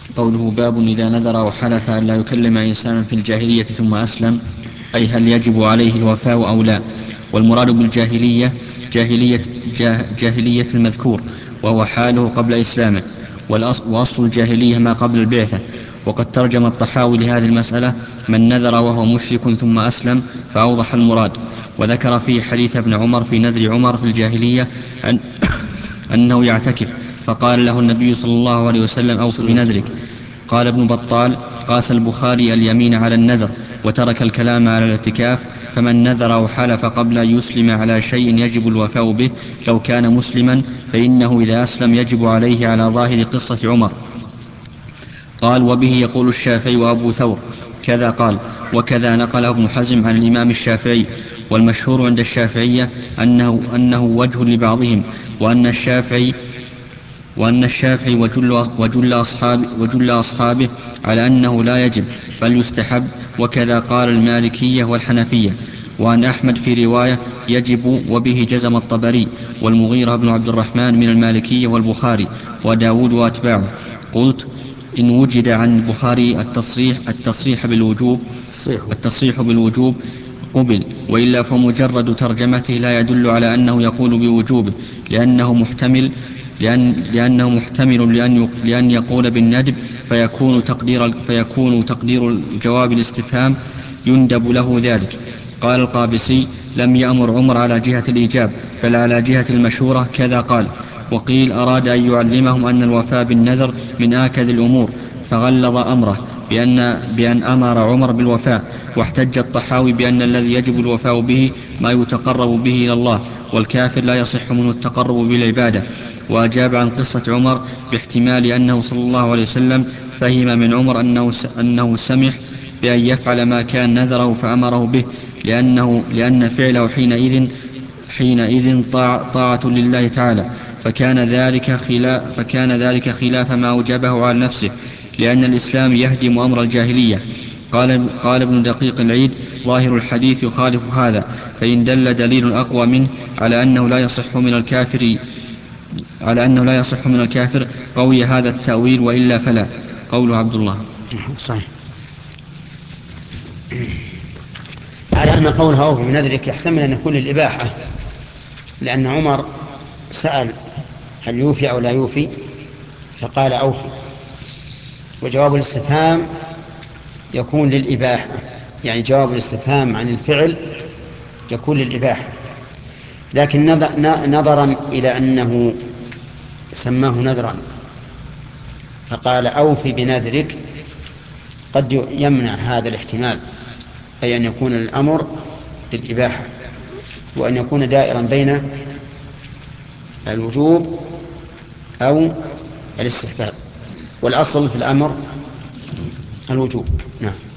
قوله باب إذا نذر أو حلف أن لا يكلم إنسانا في الجاهلية ثم أسلم، أي هل يجب عليه الوفاء أو لا؟ والمراد بالجاهلية جاهلية المذكور، وهو حاله قبل إسلامه، وأصل الجاهلية ما قبل البعثة. وقد ترجم الطحاوي لهذه المسألة: من نذر وهو مشرك ثم أسلم، فأوضح المراد. وذكر فيه حديث ابن عمر في نذر عمر في الجاهلية أن أنه يعتكف، فقال له النبي صلى الله عليه وسلم: أوف بنذرك. قال ابن بطال: قاس البخاري اليمين على النذر، وترك الكلام على الاعتكاف. فمن نذر أو حلف قبل أن يسلم على شيء يجب الوفاء به لو كان مسلما، فإنه إذا أسلم يجب عليه على ظاهر قصة عمر. قال: وبه يقول الشافعي وأبو ثور كذا قال. وكذا نقله ابن حزم عن الإمام الشافعي. والمشهور عند الشافعية أنه وجه لبعضهم، وأن الشافعي وجل أصحابه على أنه لا يجب بل يستحب. وكذا قال المالكية والحنفية. وعن أحمد في رواية: يجب، وبه جزم الطبري والمغيرة بن عبد الرحمن من المالكية والبخاري وداود وأتباعه. قلت: إن وجد عن البخاري التصريح بالوجوب قبل، وإلا فمجرد ترجمته لا يدل على أنه يقول بوجوبه، لأنه محتمل لأن يقول بالندب، فيكون تقدير الجواب الاستفهام يندب له ذلك. قال القابسي: لم يأمر عمر على جهة الإيجاب بل على جهة المشورة، كذا قال. وقيل أراد أن يعلمهم أن الوفاء بالنذر من آكد الأمور، فغلظ أمره بأن أمر عمر بالوفاء. واحتج الطحاوي بأن الذي يجب الوفاء به ما يتقرب به إلى الله، والكافر لا يصح منه التقرب بالعبادة. وأجاب عن قصة عمر باحتمال أنه صلى الله عليه وسلم فهم من عمر أنه سمح بأن يفعل ما كان نذره فأمره به، لأن فعله حينئذ طاعة لله تعالى، فكان ذلك خلاف ما أوجبه على نفسه، لأن الإسلام يهدم أمر الجاهلية. قال ابن دقيق العيد: ظاهر الحديث يخالف هذا، فإن دل دليل أقوى منه على أنه لا يصح من الكافر قوي هذا التأويل، وإلا فلا. قوله عبد الله. صحيح. على أن قوله أوف بنذرك يحتمل أن يكون للإباحة، لأن عمر سأل هل يوفي أو لا يوفي، فقال أوفي. وجواب الاستفهام يكون للإباحة، يعني جواب الاستفهام عن الفعل يكون للإباحة. لكن نظرا إلى أنه سماه نذرا فقال أوفي بنذرك، قد يمنع هذا الاحتمال، أي أن يكون الأمر للإباحة، وأن يكون دائرا بين الوجوب أو الاستحباب، والأصل في الأمر الوجوب. نعم.